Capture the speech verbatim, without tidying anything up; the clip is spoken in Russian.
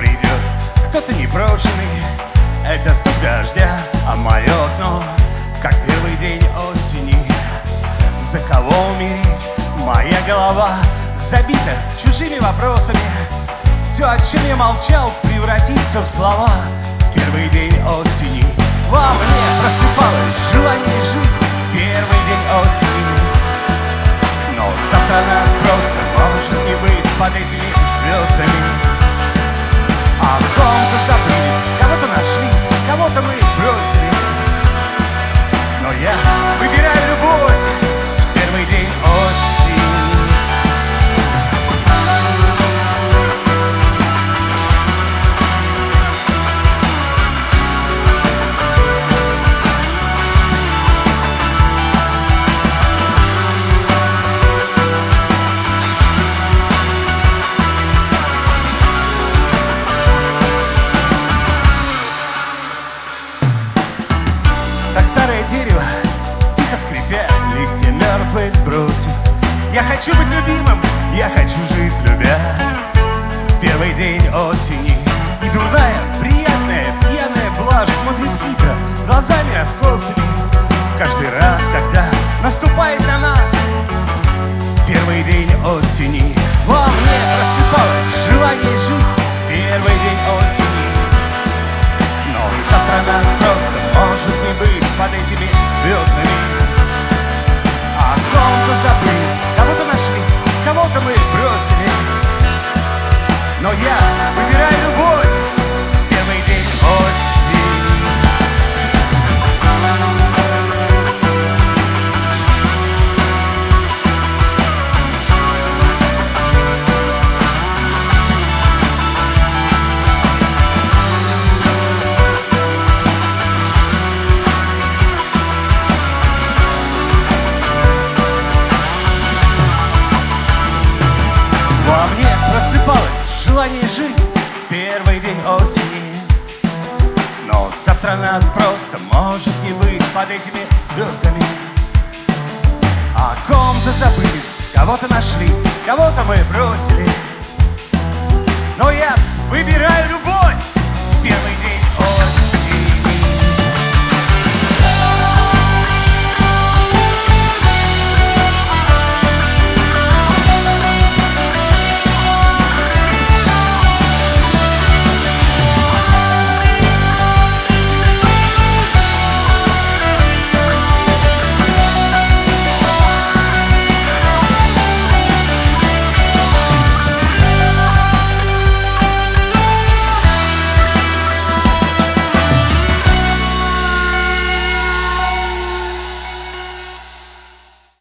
идет, кто-то непрошенный. Это стук дождя, а мое окно, как первый день осени. За кого умереть? Моя голова забита чужими вопросами. Все, о чем я молчал, превратится в слова. В первый день осени во мне просыпалось желание жить. В первый день осени. Но завтра нас просто может не быть под этими звездами. О ком-то забыли, кого-то нашли, кого-то мы бросили. Но я выбираю любовь в первый день осени. Старое дерево, тихо скрипя, листья мертвые сбросив. Я хочу быть любимым, я хочу жить, любя. В первый день осени. И дурная, приятная, пьяная блажь смотрит хитро, глазами раскосыми. Каждый раз, когда наступает на нас первый день осени, во мне просыпалось желание жить. В первый день осени. Но завтра нас просто может не быть под этими звездами. О ком-то забыли, кого-то нашли, кого-то мы бросили. Но я выбираю любовь в первый день осени. Во мне просыпалось желание жить в первый день осени. Но завтра нас просто может не быть под этими звездами. О ком-то забыли, кого-то нашли, кого-то мы бросили. Но я выбираю